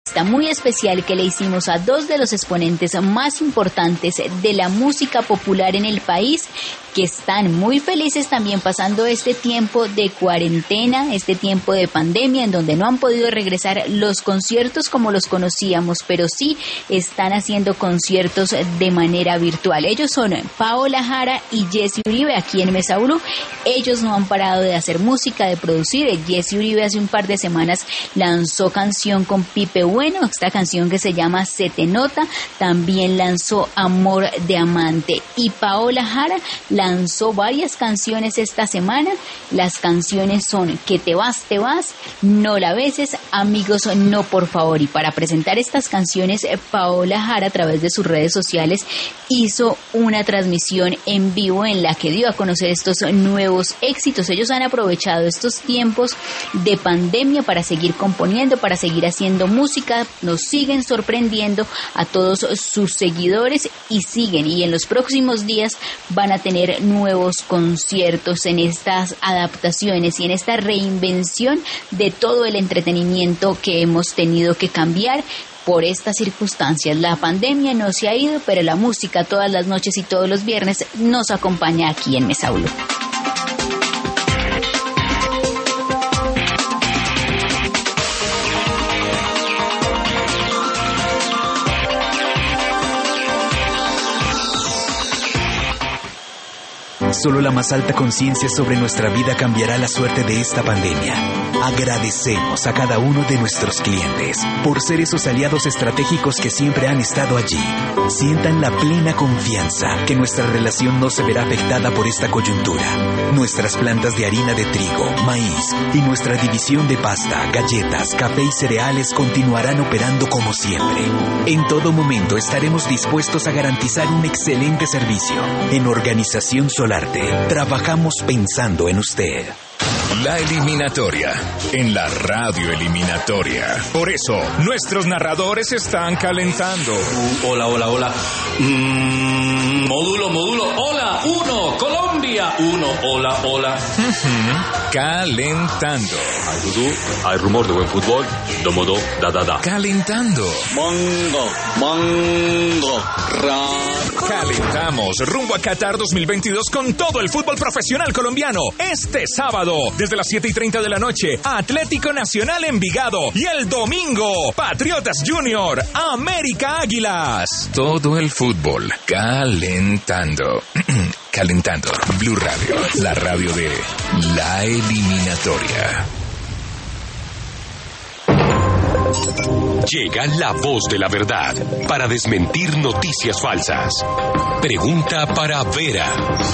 muy especial que le hicimos a dos de los exponentes más importantes de la música popular en el país, que están muy felices también pasando este tiempo de cuarentena, este tiempo de pandemia, en donde no han podido regresar los conciertos como los conocíamos, pero sí están haciendo conciertos de manera virtual. Ellos son Paola Jara y Jesse Uribe, aquí en Mesa Blue. Ellos no han parado de hacer música, de producir. Jesse Uribe hace un par de semanas lanzó canción con Pipe Bueno, esta canción que se llama Se te nota. También lanzó Amor de Amante. Y Paola Jara lanzó varias canciones esta semana. Las canciones son Que te vas, No la beses, Amigos, no por favor. Y para presentar estas canciones, Paola Jara a través de sus redes sociales hizo una transmisión en vivo en la que dio a conocer estos nuevos éxitos. Ellos han aprovechado estos tiempos de pandemia para seguir componiendo, para seguir haciendo música. Nos siguen sorprendiendo a todos sus seguidores y siguen, y en los próximos días van a tener nuevos conciertos en estas adaptaciones y en esta reinvención de todo el entretenimiento que hemos tenido que cambiar por estas circunstancias. La pandemia no se ha ido, pero la música todas las noches y todos los viernes nos acompaña aquí en Mesa Blue. Solo la más alta conciencia sobre nuestra vida cambiará la suerte de esta pandemia. Agradecemos a cada uno de nuestros clientes por ser esos aliados estratégicos que siempre han estado allí. Sientan la plena confianza que nuestra relación no se verá afectada por esta coyuntura. Nuestras plantas de harina de trigo, maíz y nuestra división de pasta, galletas, café y cereales continuarán operando como siempre. En todo momento estaremos dispuestos a garantizar un excelente servicio. En Organización Solarte, trabajamos pensando en usted. La eliminatoria, en la radio eliminatoria. Por eso, nuestros narradores están calentando. Hola. Módulo. Hola, 1, Colombia. 1, hola. Calentando. Hay vudú, hay rumor de buen fútbol. Domodo, da. Calentando. Mango. Calentamos rumbo a Qatar 2022 con todo el fútbol profesional colombiano. Este sábado, desde las 7:30 de la noche, Atlético Nacional Envigado. Y el domingo, Patriotas Junior, América Águilas. Todo el fútbol calentando. Calentando. Blue Radio, la radio de la eliminatoria. Llega la voz de la verdad para desmentir noticias falsas. Pregunta para Vera.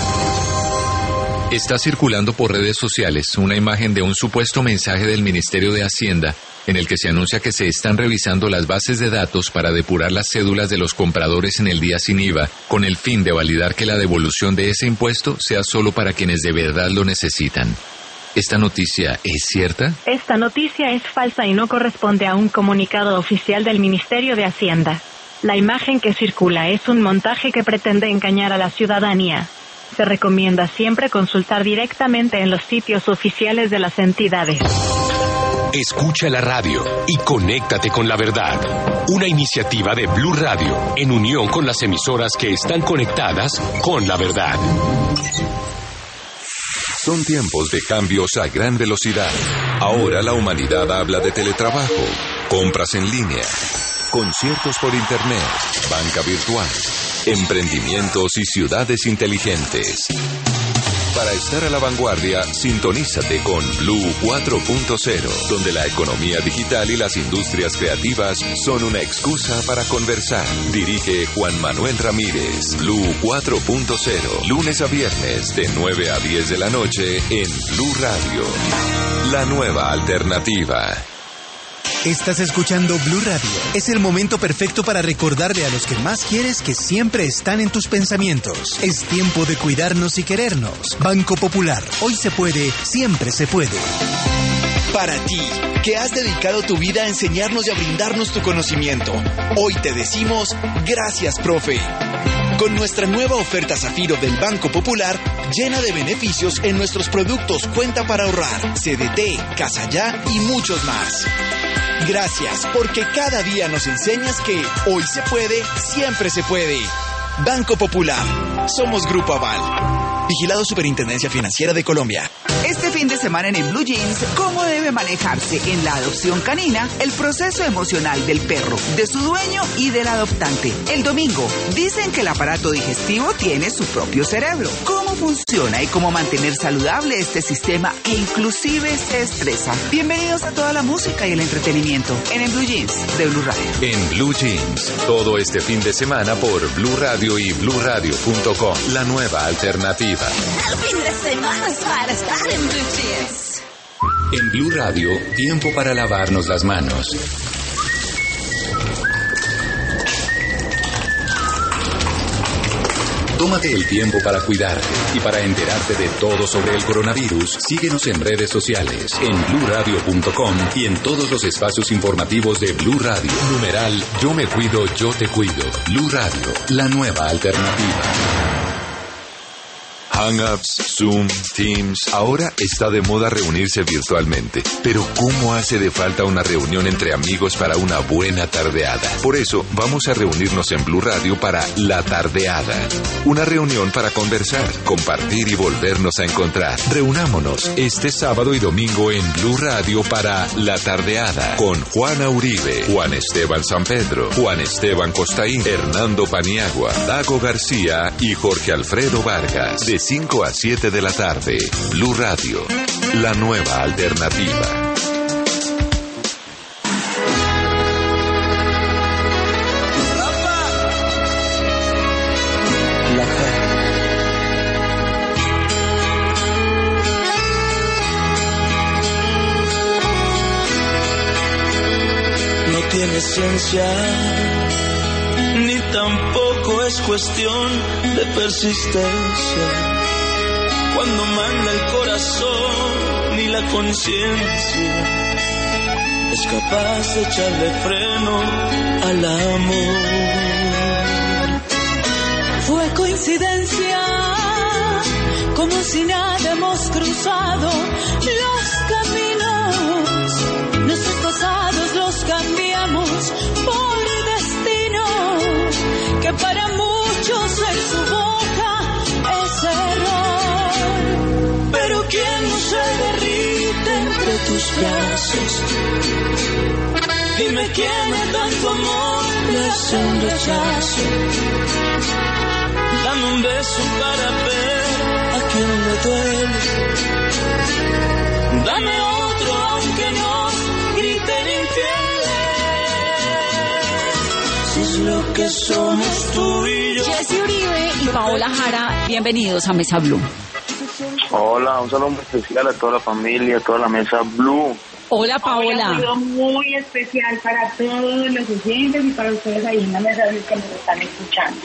Está circulando por redes sociales una imagen de un supuesto mensaje del Ministerio de Hacienda en el que se anuncia que se están revisando las bases de datos para depurar las cédulas de los compradores en el día sin IVA, con el fin de validar que la devolución de ese impuesto sea solo para quienes de verdad lo necesitan. ¿Esta noticia es cierta? Esta noticia es falsa y no corresponde a un comunicado oficial del Ministerio de Hacienda. La imagen que circula es un montaje que pretende engañar a la ciudadanía. Se recomienda siempre consultar directamente en los sitios oficiales de las entidades. Escucha la radio y conéctate con la verdad. Una iniciativa de Blue Radio en unión con las emisoras que están conectadas con la verdad. Son tiempos de cambios a gran velocidad. Ahora la humanidad habla de teletrabajo, compras en línea, conciertos por internet, banca virtual, emprendimientos y ciudades inteligentes. Para estar a la vanguardia, sintonízate con Blue 4.0, donde la economía digital y las industrias creativas son una excusa para conversar. Dirige Juan Manuel Ramírez. Blue 4.0, lunes a viernes de 9 a 10 de la noche en Blue Radio. La nueva alternativa. Estás escuchando Blue Radio. Es el momento perfecto para recordarle a los que más quieres que siempre están en tus pensamientos. Es tiempo de cuidarnos y querernos. Banco Popular. Hoy se puede, siempre se puede. Para ti, que has dedicado tu vida a enseñarnos y a brindarnos tu conocimiento, hoy te decimos gracias, profe. Con nuestra nueva oferta Zafiro del Banco Popular, llena de beneficios en nuestros productos Cuenta para Ahorrar, CDT, Casa Ya y muchos más. Gracias, porque cada día nos enseñas que hoy se puede, siempre se puede. Banco Popular. Somos Grupo Aval. Vigilado Superintendencia Financiera de Colombia. Este fin de semana en Blue Jeans, ¿cómo debe manejarse en la adopción canina el proceso emocional del perro, de su dueño y del adoptante? El domingo, dicen que el aparato digestivo tiene su propio cerebro. ¿Cómo funciona y cómo mantener saludable este sistema que inclusive se estresa? Bienvenidos a toda la música y el entretenimiento en Blue Jeans de Blue Radio. En Blue Jeans, todo este fin de semana por Blue Radio y BlueRadio.com, la nueva alternativa. El fin de semana es para estar en Blue Jeans. En Blue Radio, tiempo para lavarnos las manos. Tómate el tiempo para cuidarte y para enterarte de todo sobre el coronavirus. Síguenos en redes sociales, en BlueRadio.com y en todos los espacios informativos de Blue Radio. Numeral Yo me cuido, yo te cuido. Blue Radio, la nueva alternativa. Hangouts, Zoom, Teams. Ahora está de moda reunirse virtualmente. Pero ¿cómo hace de falta una reunión entre amigos para una buena tardeada? Por eso vamos a reunirnos en Blue Radio para La Tardeada. Una reunión para conversar, compartir y volvernos a encontrar. Reunámonos este sábado y domingo en Blue Radio para La Tardeada con Juana Uribe, Juan Esteban Sampedro, Juan Esteban Costaín, Hernando Paniagua, Dago García y Jorge Alfredo Vargas. De 5 a 7 de la tarde, Blue Radio, la nueva alternativa. No tiene ciencia, ni tampoco es cuestión de persistencia. Cuando manda el corazón y la conciencia es capaz de echarle freno al amor. Fue coincidencia, como si nada hemos cruzado los caminos. Nuestros pasados los cambiamos por destino, que para muchos en su boca es error. Pero ¿quién no se derrite entre tus brazos? Dime quién a tanto amor le hace un rechazo. Dame un beso para ver a quien le duele. Dame otro aunque nos griten infieles. Si es lo que somos tú y yo. Jessy Uribe y Paola Jara, bienvenidos a Mesa Blue. Hola, un saludo muy especial a toda la familia, a toda la Mesa Blue. Hola, Paola. Un saludo muy especial para todos los oyentes y para ustedes ahí en la Mesa Blue que nos están escuchando.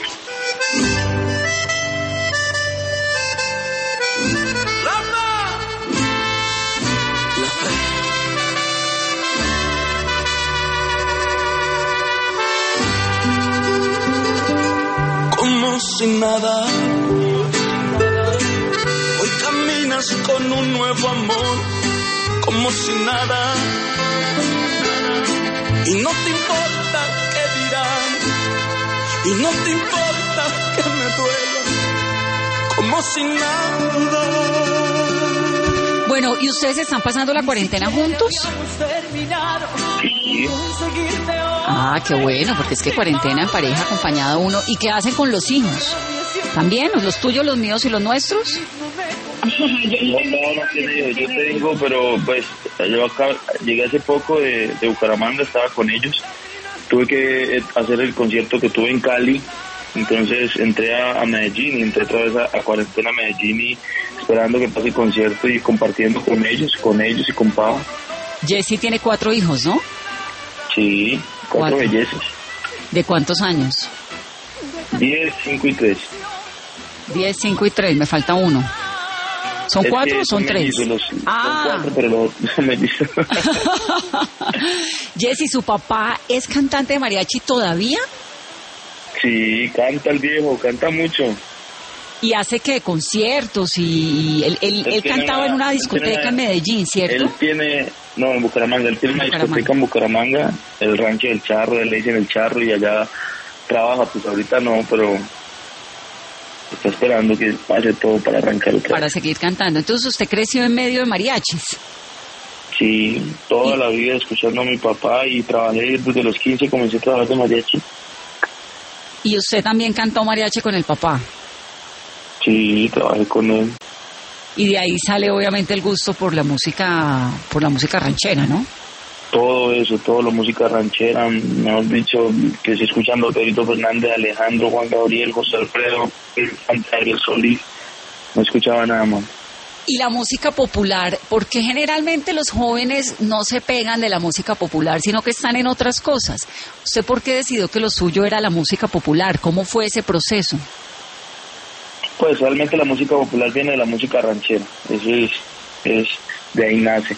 Como si nada, hoy caminas con un nuevo amor, como si nada, y no te importa qué dirán, y no te importa que me duela, como si nada. Bueno, ¿y ustedes están pasando la cuarentena juntos? Sí. Ah, qué bueno, porque es que cuarentena en pareja, acompañada uno. ¿Y qué hacen con los hijos? ¿También? ¿Los tuyos, los míos y los nuestros? No, yo tengo, pero pues yo acá llegué hace poco de Bucaramanga, estaba con ellos. Tuve que hacer el concierto que tuve en Cali. Entonces entré a Medellín y entré otra vez a cuarentena a Medellín y esperando que pase el concierto y compartiendo con ellos y con Pau. Jessy tiene 4 hijos, ¿no? Sí, 4 bellezas. ¿De cuántos años? 10, 5 y 3. 10, 5 y 3, me falta uno. ¿Son 4 o son 3? Son 4, pero los mellizos. Jessy, ¿su papá es cantante de mariachi todavía? Sí, canta el viejo, canta mucho. Y hace que conciertos y él cantaba en una discoteca en Medellín, ¿cierto? Él No, en Bucaramanga. Él tiene una discoteca en Bucaramanga, el Rancho del Charro, él le dicen el Charro, y allá trabaja. Pues ahorita no, pero está esperando que pase todo para arrancar otra vez. Para seguir cantando. Entonces, ¿usted creció en medio de mariachis? Sí, toda la vida escuchando a mi papá, y trabajé desde los 15, comencé a trabajar de mariachi. ¿Y usted también cantó mariachi con el papá? Sí, trabajé con él. Y de ahí sale obviamente el gusto por la música ranchera, ¿no? Todo eso, toda la música ranchera, mejor dicho, que se escuchando Pedrito Fernández, Alejandro, Juan Gabriel, José Alfredo, Ariel Solís, no escuchaba nada más. Y la música popular, porque generalmente los jóvenes no se pegan de la música popular, sino que están en otras cosas. ¿Usted por qué decidió que lo suyo era la música popular? ¿Cómo fue ese proceso? Pues realmente la música popular viene de la música ranchera, eso es de ahí nace.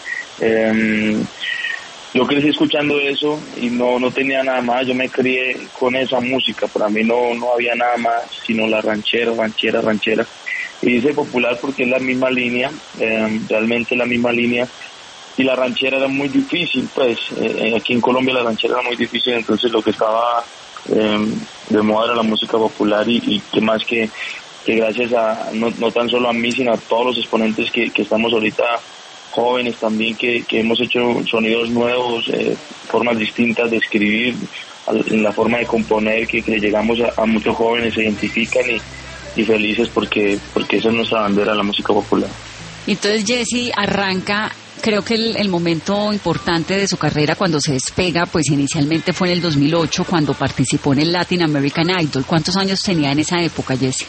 Yo crecí escuchando eso y no tenía nada más, yo me crié con esa música, para mí no había nada más sino la ranchera. Y dice popular porque es la misma línea, realmente la misma línea, y la ranchera era muy difícil, pues aquí en Colombia la ranchera era muy difícil, entonces lo que estaba de moda era la música popular, y que más que gracias a, no tan solo a mí, sino a todos los exponentes que estamos ahorita jóvenes también, que hemos hecho sonidos nuevos, formas distintas de escribir, en la forma de componer, que llegamos a muchos jóvenes, se identifican y felices porque esa es nuestra bandera, la música popular. Entonces Jesse arranca, creo que el momento importante de su carrera cuando se despega, pues inicialmente fue en el 2008 cuando participó en el Latin American Idol. ¿Cuántos años tenía en esa época, Jesse?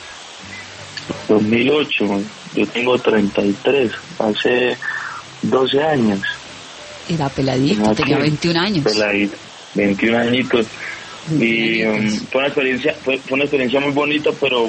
2008, yo tengo 33, hace 12 años. Era peladito, tenía 21 años. Peladito, 21 añitos. Y fue una experiencia muy bonita, pero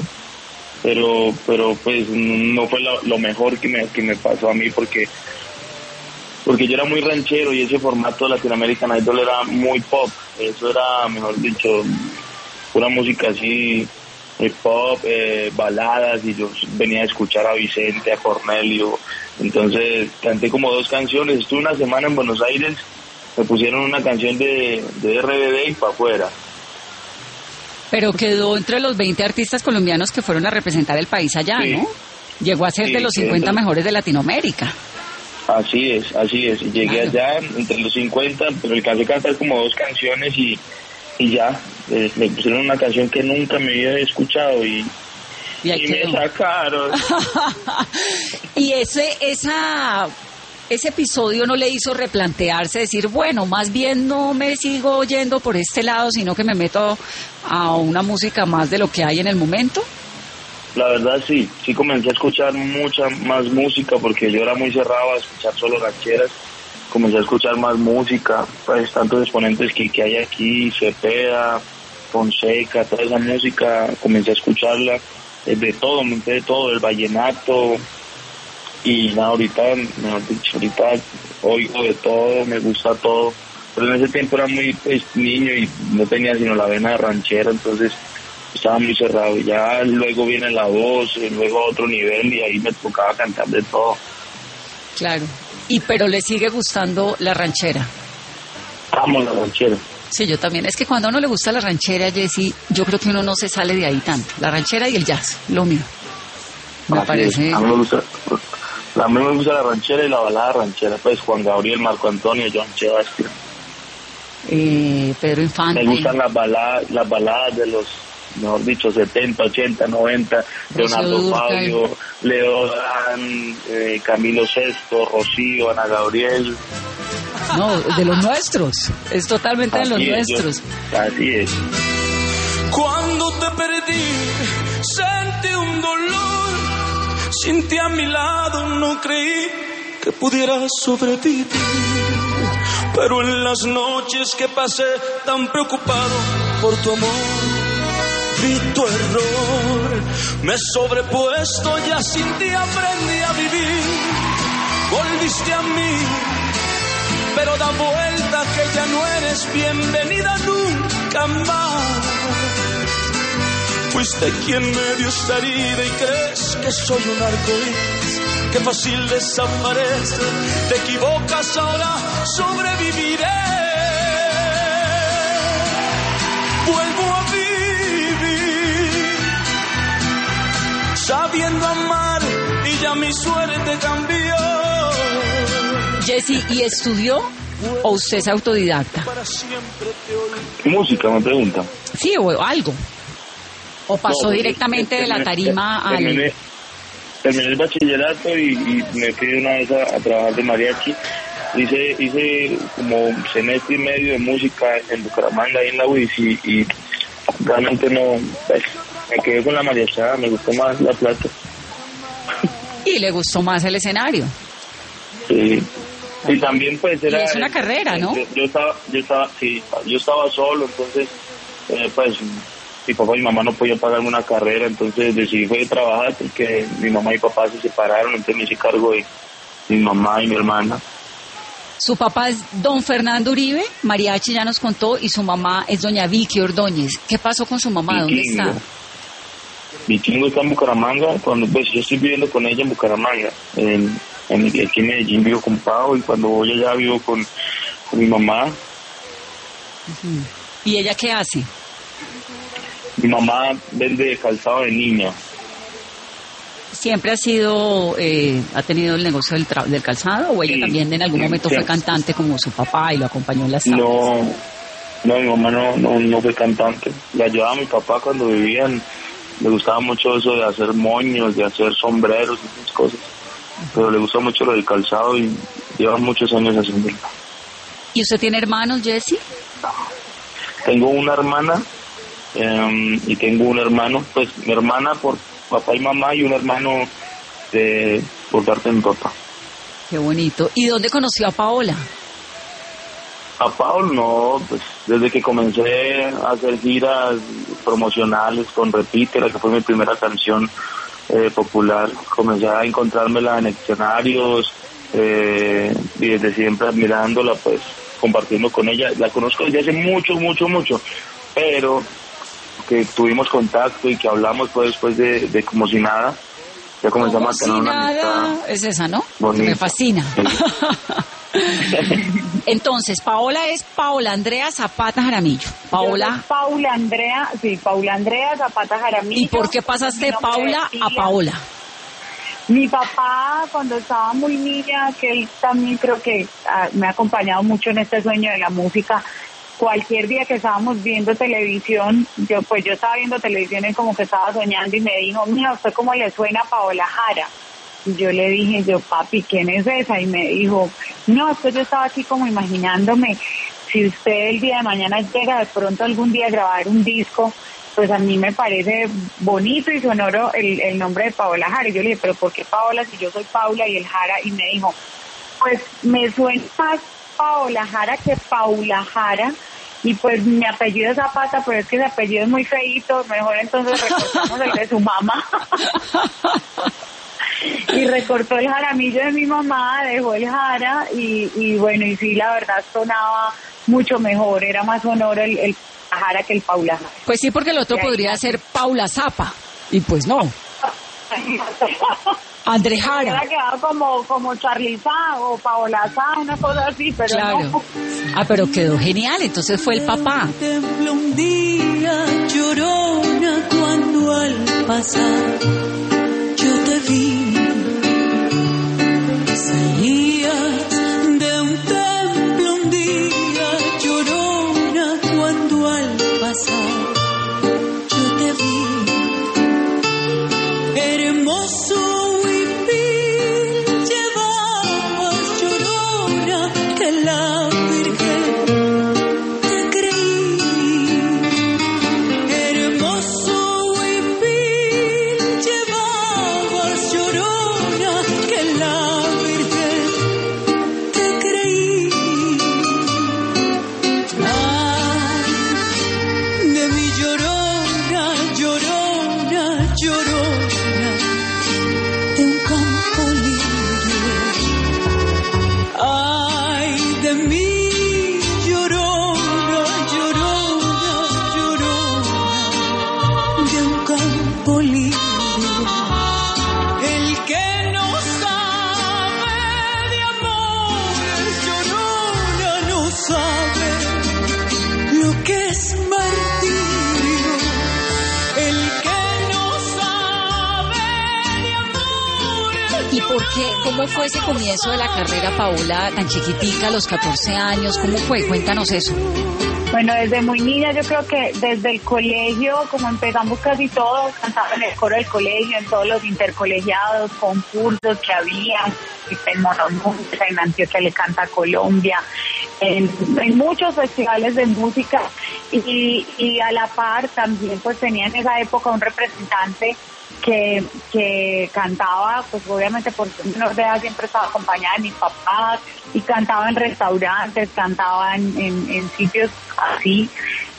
pues no fue lo mejor que me pasó a mí, porque yo era muy ranchero y ese formato de Latin American Idol era muy pop. Eso era, mejor dicho, pura música así, pop, baladas, y yo venía a escuchar a Vicente, a Cornelio. Entonces canté como 2 canciones, estuve una semana en Buenos Aires, me pusieron una canción de RBD y para afuera. Pero quedó entre los 20 artistas colombianos que fueron a representar el país allá, sí, ¿no? Llegó a ser de los 50 mejores de Latinoamérica. Así es. Llegué allá entre los 50, pero alcancé a cantar como 2 canciones y ya. Me pusieron una canción que nunca me había escuchado y me sacaron. Y ese episodio no le hizo replantearse, decir, bueno, más bien no me sigo yendo por este lado, sino que me meto a una música más de lo que hay en el momento. La verdad sí comencé a escuchar mucha más música, porque yo era muy cerrado a escuchar solo rancheras. Comencé a escuchar más música, pues tantos exponentes que hay aquí, Cepeda, Fonseca, toda esa música, comencé a escucharla, de todo, el vallenato. Y nada, ahorita oigo de todo, me gusta todo, pero en ese tiempo era muy niño y no tenía sino la vena de ranchera, entonces estaba muy cerrado. Y ya luego viene la voz, luego a otro nivel, y ahí me tocaba cantar de todo. Claro, pero le sigue gustando la ranchera. Amo la ranchera. Sí, yo también. Es que cuando a uno le gusta la ranchera, Jessy, yo creo que uno no se sale de ahí tanto. La ranchera y el jazz, lo mío. Me parece. A mí me gusta la ranchera y la balada ranchera, pues Juan Gabriel, Marco Antonio, Joan Sebastián. Pedro Infante. Me gustan las baladas de los, mejor dicho, 70, 80, 90, Leonardo Fabio, Leo Dan, Camilo VI, Rocío, Ana Gabriel. No, de los nuestros, es totalmente de los nuestros. Así es. Cuando te perdí, sentí un dolor, sin ti a mi lado no creí que pudiera sobrevivir, pero en las noches que pasé tan preocupado por tu amor, vi tu error, me he sobrepuesto, ya sin ti aprendí a vivir, volviste a mí, pero da vuelta que ya no eres bienvenida nunca más. Fuiste quien me dio esta herida y crees que soy un arcoíris qué fácil desaparece. Te equivocas, ahora sobreviviré. Vuelvo a vivir sabiendo amar y ya mi suerte cambió. Jessy, ¿y estudió o usted es autodidacta? Música, me pregunta. Sí, o algo. ¿O pasó directamente de la tarima al...? Terminé el bachillerato y me fui una vez a trabajar de mariachi. Hice como semestre y medio de música en Bucaramanga, ahí en la UIS, y realmente no, pues, me quedé con la mariachada, me gustó más la plata. ¿Y le gustó más el escenario? Sí. Y también pues era... Y es una carrera, ¿no? Yo estaba solo, entonces pues mi papá y mi mamá no podían pagarme una carrera, entonces decidí fue trabajar porque mi mamá y papá se separaron, entonces me hice cargo de mi mamá y mi hermana. Su papá es don Fernando Uribe, mariachi ya nos contó, y su mamá es doña Vicky Ordóñez. ¿Qué pasó con su mamá? ¿Dónde está? Vikingo está en Bucaramanga, cuando pues yo estoy viviendo con ella en Bucaramanga, aquí en Medellín vivo con Pau, y cuando voy allá vivo con mi mamá. Uh-huh. ¿Y ella qué hace? Mi mamá vende calzado de niña. ¿Siempre ha sido, ha tenido el negocio del calzado, o ella sí, también en algún momento fue cantante como su papá y lo acompañó en las tardes? No, mi mamá no fue cantante. Le ayudaba a mi papá cuando vivían. Le gustaba mucho eso de hacer moños, de hacer sombreros y esas cosas. Pero le gusta mucho lo del calzado y lleva muchos años haciéndolo. ¿Y usted tiene hermanos, Jessy? Tengo una hermana y tengo un hermano. Pues mi hermana por papá y mamá, y un hermano por parte de mi papá. Qué bonito. ¿Y dónde conoció a Paola? A Paola no, pues desde que comencé a hacer giras promocionales con Repítela, que fue mi primera canción popular, comencé a encontrármela en escenarios y desde siempre admirándola, pues compartiendo con ella. La conozco desde hace mucho, pero que tuvimos contacto y que hablamos pues después de como si nada. Ya comenzamos a tener una amistad. Es esa, ¿no? Bonita. Me fascina. Sí. Entonces, Paola es Paola Andrea Zapata Jaramillo. Paola. Paula Andrea Zapata Jaramillo. ¿Y por qué pasaste de Paula a Paola? Mi papá, cuando estaba muy niña, que él también creo que me ha acompañado mucho en este sueño de la música, cualquier día que estábamos viendo televisión, yo estaba viendo televisión y como que estaba soñando y me dijo, mira, ¿usted cómo le suena a Paola Jara? Y yo le dije, papi, ¿quién es esa? Y me dijo, no, es que yo estaba aquí como imaginándome, si usted el día de mañana llega de pronto algún día a grabar un disco, pues a mí me parece bonito y sonoro el nombre de Paola Jara. Y yo le dije, ¿pero por qué Paola si yo soy Paula y el Jara? Y me dijo, pues me suena más Paola Jara que Paula Jara, y pues mi apellido es Zapata, pero es que ese apellido es muy feíto, mejor entonces recortamos el de su mamá. Y recortó el Jaramillo de mi mamá, dejó el Jara, y bueno, y sí, la verdad sonaba mucho mejor, era más sonoro el Jara que el Paula Jara. Pues sí, porque el otro podría ser Paula Zapa, y pues no. André Jara. Hubiera quedado como Charliza o Paola Zá, una cosa así, pero claro. No. Pero quedó genial, entonces fue el papá. Tembló un día llorona cuando al pasar yo te vi. Salías de un templo un día llorona cuando al pasar yo te vi. Hermoso la Virgen te creí, hermoso huipil llevabas llorona. ¿Cómo fue ese comienzo de la carrera, Paola, tan chiquitica, a los 14 años? ¿Cómo fue? Cuéntanos eso. Bueno, desde muy niña, yo creo que desde el colegio, como empezamos casi todos, cantaba en el coro del colegio, en todos los intercolegiados, concursos que había, en Monomundo, en Antioquia le canta Colombia, en muchos festivales de música, y a la par también pues tenía en esa época un representante que cantaba, pues obviamente por ser menor de edad siempre estaba acompañada de mis papás, y cantaba en restaurantes, cantaba en sitios así,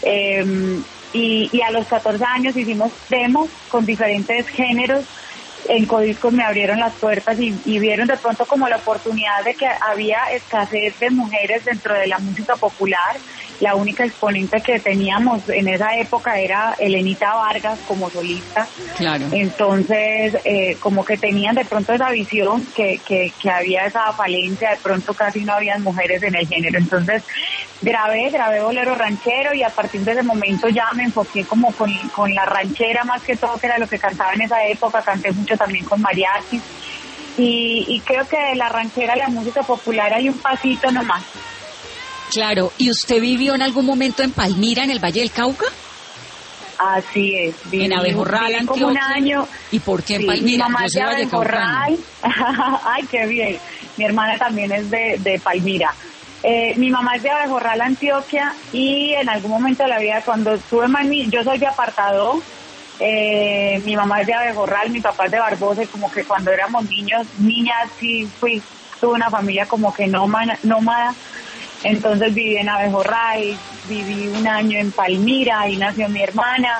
y a los 14 años hicimos demos con diferentes géneros. En Codiscos me abrieron las puertas y vieron de pronto como la oportunidad de que había escasez de mujeres dentro de la música popular. La única exponente que teníamos en esa época era Elenita Vargas como solista. Claro. Entonces, como que tenían de pronto esa visión que había esa falencia, de pronto casi no habían mujeres en el género. Entonces, grabé bolero ranchero, y a partir de ese momento ya me enfoqué como con la ranchera más que todo, que era lo que cantaba en esa época. Canté mucho también con mariachis, y creo que de la ranchera a la música popular hay un pasito nomás. Claro, ¿y usted vivió en algún momento en Palmira, en el Valle del Cauca? Así es, en Abejorral, Antioquia. Como un año. ¿Y por qué en Palmira? Mi mamá es de Abejorral. Ay, qué bien. Mi hermana también es de Palmira. Mi mamá es de Abejorral, Antioquia, y en algún momento de la vida, cuando estuve más niña, yo soy de Apartadó, mi mamá es de Abejorral, mi papá es de Barbosa, y como que cuando éramos niñas sí tuve una familia como que nómada. Entonces viví en Abejorral, viví un año en Palmira, ahí nació mi hermana,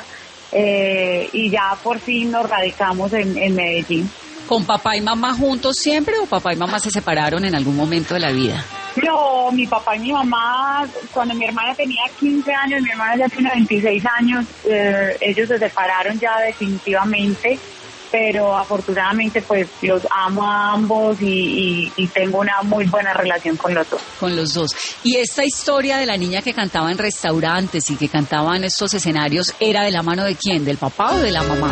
y ya por fin nos radicamos en Medellín. ¿Con papá y mamá juntos siempre, o papá y mamá se separaron en algún momento de la vida? No, mi papá y mi mamá, cuando mi hermana tenía 15 años, mi hermana ya tiene 26 años, ellos se separaron ya definitivamente, pero afortunadamente pues los amo a ambos y tengo una muy buena relación con los dos. Con los dos. ¿Y esta historia de la niña que cantaba en restaurantes y que cantaba en estos escenarios era de la mano de quién? ¿Del papá o de la mamá?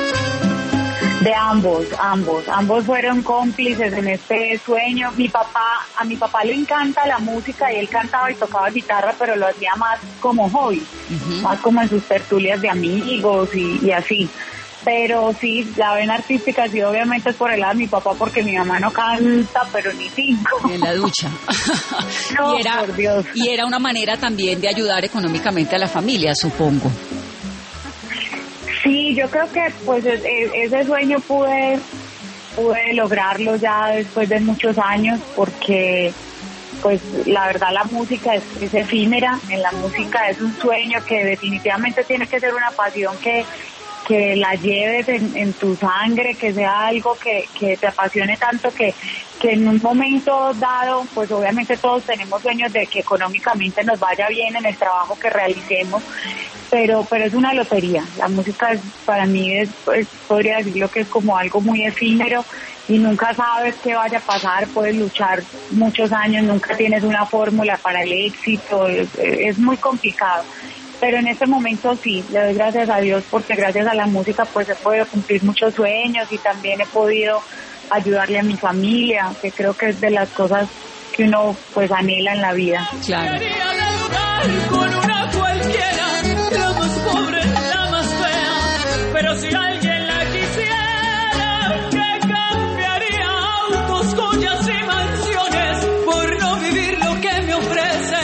De ambos fueron cómplices en este sueño. A mi papá le encanta la música, y él cantaba y tocaba guitarra, pero lo hacía más como hobby, más como en sus tertulias de amigos y así. Pero sí, la vena artística sí, obviamente es por el lado de mi papá, porque mi mamá no canta, pero ni cinco. En la ducha. No, por Dios. Y era una manera también de ayudar económicamente a la familia, supongo. Sí, yo creo que pues ese sueño pude lograrlo ya después de muchos años, porque pues la verdad la música es efímera. En la música es un sueño que definitivamente tiene que ser una pasión que la lleves en tu sangre, que sea algo que te apasione tanto que en un momento dado, pues obviamente todos tenemos sueños de que económicamente nos vaya bien en el trabajo que realicemos, pero es una lotería. La música para mí podría decirlo que es como algo muy efímero, y nunca sabes qué vaya a pasar. Puedes luchar muchos años, nunca tienes una fórmula para el éxito, es muy complicado. Pero en este momento sí, le doy gracias a Dios, porque gracias a la música pues he podido cumplir muchos sueños, y también he podido ayudarle a mi familia, que creo que es de las cosas que uno pues anhela en la vida. Claro. Con una cualquiera, la más pobre, la más fea, pero si alguien la quisiera, que cambiaría autos, joyas y mansiones por no vivir lo que me ofrece.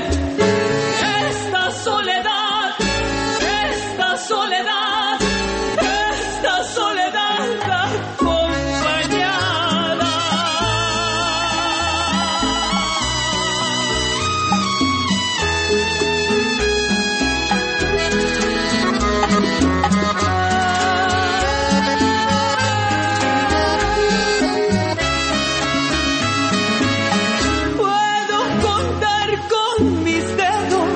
Esta soledad, esta soledad, esta soledad acompañada. Puedo contar con mis dedos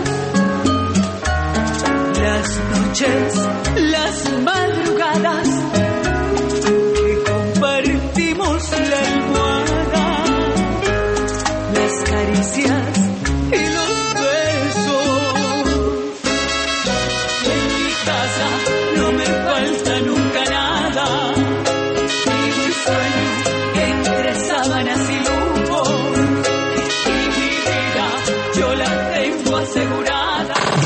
las noches, las madrugadas que compartimos la almohada, las caricias y los besos. En mi casa no me falta nunca nada, vivo y sueño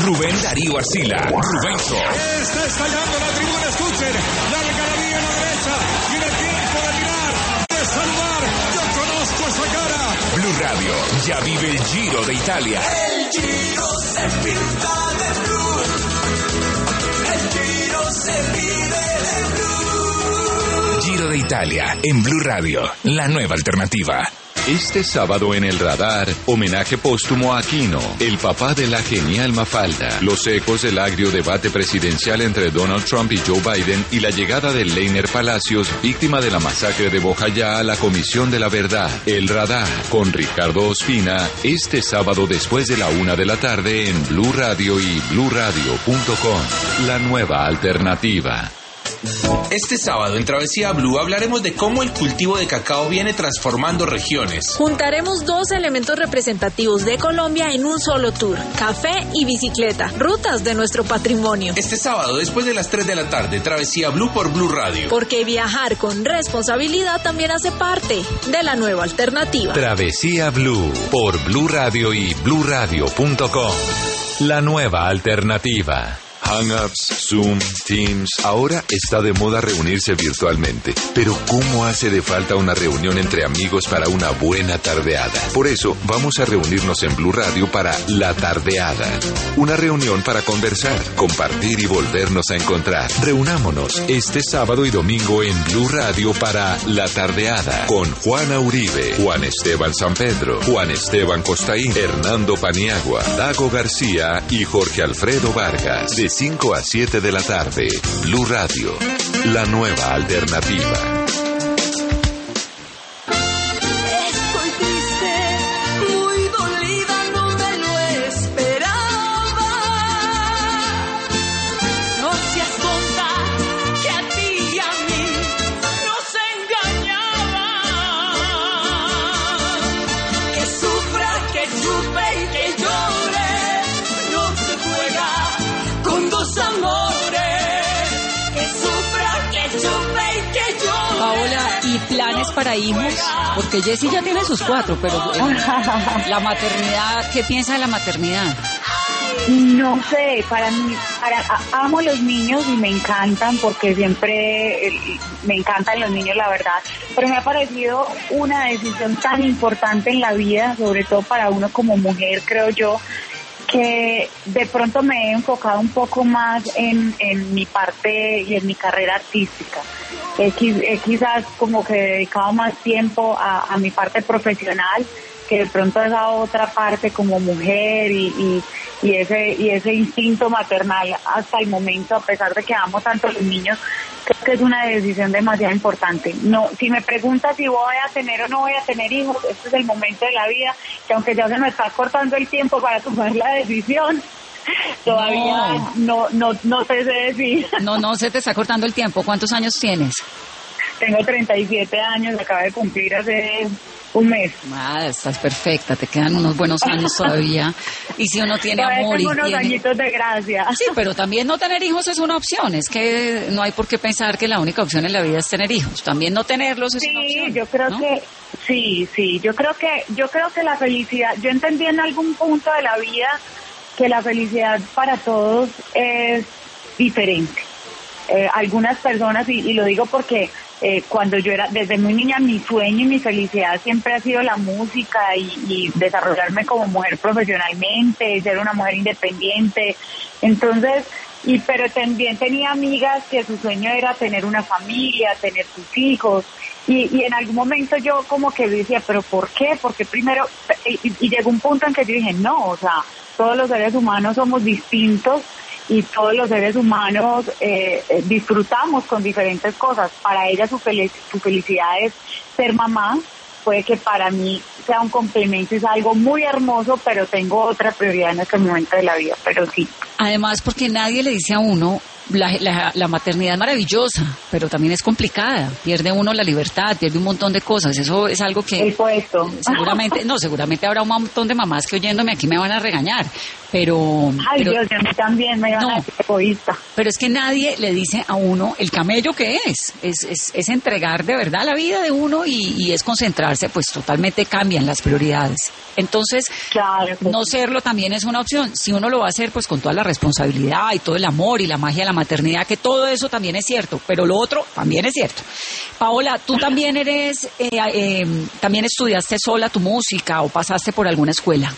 Rubén Darío Arcila, Rubenso. Está estallando la tribuna, escuchen. La algarabía en la derecha. Tiene tiempo de mirar, de saludar. Yo conozco esa cara. Blue Radio ya vive el Giro de Italia. El Giro se pinta de blue. El Giro se vive de blue. Giro de Italia en Blue Radio, la nueva alternativa. Este sábado en el radar, homenaje póstumo a Aquino, el papá de la genial Mafalda, los ecos del agrio debate presidencial entre Donald Trump y Joe Biden y la llegada de Leiner Palacios, víctima de la masacre de Bojayá, a la Comisión de la Verdad. El radar, con Ricardo Ospina, este sábado después de la 1 de la tarde en Blue Radio y bluradio.com. La nueva alternativa. Este sábado en Travesía Blue hablaremos de cómo el cultivo de cacao viene transformando regiones. Juntaremos dos elementos representativos de Colombia en un solo tour: café y bicicleta, rutas de nuestro patrimonio. Este sábado después de las 3 de la tarde, Travesía Blue por Blue Radio. Porque viajar con responsabilidad también hace parte de la nueva alternativa. Travesía Blue por Blue Radio y bluradio.com. La nueva alternativa. Hangouts, Zoom, Teams. Ahora está de moda reunirse virtualmente. Pero ¿cómo hace de falta una reunión entre amigos para una buena tardeada? Por eso vamos a reunirnos en Blue Radio para La Tardeada. Una reunión para conversar, compartir y volvernos a encontrar. Reunámonos este sábado y domingo en Blue Radio para La Tardeada con Juana Uribe, Juan Esteban Sampedro, Juan Esteban Costaín, Hernando Paniagua, Dago García y Jorge Alfredo Vargas. De 5 a 7 de la tarde, Blue Radio, la nueva alternativa. Estoy triste, muy dolida, no me lo esperaba. No seas tonta, que a ti y a mí nos engañaba. Que sufra, que chupe y que llore, no se juega con dos amores. Que sufra, que chupe y que llore. Paola, ¿y planes para hijos? Porque Jessie ya tiene sus 4, pero la maternidad, ¿qué piensa de la maternidad? No sé, para mí, amo los niños y me encantan porque siempre me encantan los niños, la verdad. Pero me ha parecido una decisión tan importante en la vida, sobre todo para uno como mujer, creo yo, que de pronto me he enfocado un poco más en mi parte y en mi carrera artística. He quizás como que he dedicado más tiempo a mi parte profesional que de pronto esa otra parte como mujer y ese instinto maternal hasta el momento, a pesar de que amo tanto a los niños, creo que es una decisión demasiado importante. No, si me preguntas si voy a tener o no voy a tener hijos, este es el momento de la vida que aunque ya se me está cortando el tiempo para tomar la decisión, todavía no te sé decir. No se te está cortando el tiempo. ¿Cuántos años tienes? Tengo 37 años, acabo de cumplir hace un mes. Estás perfecta, te quedan unos buenos años todavía. Y si uno tiene amor tengo unos añitos de gracia. Sí, pero también no tener hijos es una opción. Es que no hay por qué pensar que la única opción en la vida es tener hijos. También no tenerlos es una opción. Yo creo, ¿no? Que sí, yo creo que la felicidad, yo entendí en algún punto de la vida que la felicidad para todos es diferente. Algunas personas, y lo digo porque cuando yo era desde muy niña, mi sueño y mi felicidad siempre ha sido la música y desarrollarme como mujer profesionalmente, ser una mujer independiente. Entonces, pero también tenía amigas que su sueño era tener una familia, tener sus hijos. Y en algún momento yo como que decía, ¿pero por qué? Porque primero, y llegó un punto en que yo dije, no, o sea, todos los seres humanos somos distintos y todos los seres humanos disfrutamos con diferentes cosas. Para ella su felicidad es ser mamá, puede que para mí sea un complemento, es algo muy hermoso, pero tengo otra prioridad en este momento de la vida, pero sí. Además, porque nadie le dice a uno, la maternidad es maravillosa, pero también es complicada, pierde uno la libertad, pierde un montón de cosas, eso es algo que... El puesto. Seguramente habrá un montón de mamás que oyéndome aquí me van a regañar, pero... Ay, Dios, a mí también me van a decir egoísta. Pero es que nadie le dice a uno el camello que es entregar de verdad la vida de uno y es concentrarse, pues totalmente cambia cambian las prioridades. Entonces, no serlo también es una opción. Si uno lo va a hacer, pues con toda la responsabilidad y todo el amor y la magia de la maternidad, que todo eso también es cierto, pero lo otro también es cierto. Paola, ¿tú también también estudiaste sola tu música o pasaste por alguna escuela?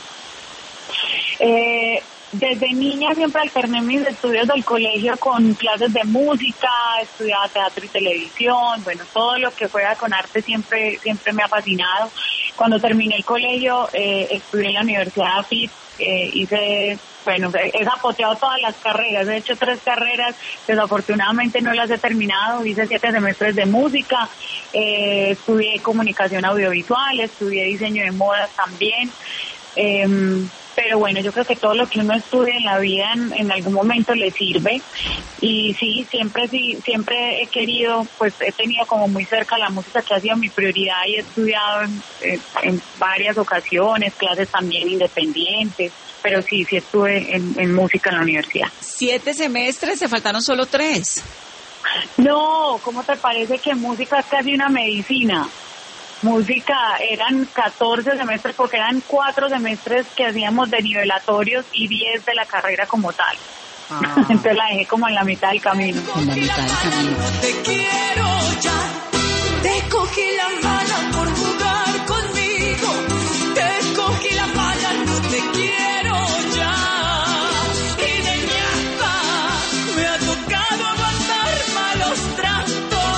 Desde niña siempre alterné mis estudios del colegio con clases de música, estudiaba teatro y televisión, bueno, todo lo que fuera con arte siempre me ha fascinado. Cuando terminé el colegio, estudié en la Universidad de AFIT, he zapoteado todas las carreras, he hecho 3 carreras, desafortunadamente no las he terminado, hice 7 semestres de música, estudié comunicación audiovisual, estudié diseño de modas también, pero bueno, yo creo que todo lo que uno estudia en la vida en algún momento le sirve, y sí, siempre he querido, pues he tenido como muy cerca la música, que ha sido mi prioridad, y he estudiado en varias ocasiones, clases también independientes, pero sí estuve en música en la universidad. 7 semestres, te faltaron solo 3. No, ¿cómo te parece que música es casi una medicina? Música eran 14 semestres, porque eran 4 semestres que hacíamos de nivelatorios y 10 de la carrera como tal. Entonces la dejé como en la mitad del camino. En la mitad del camino. Te quiero ya, te cogí la mano por jugar conmigo, te cogí la mano, no te quiero ya, y de ñata me ha tocado aguantar malos tratos.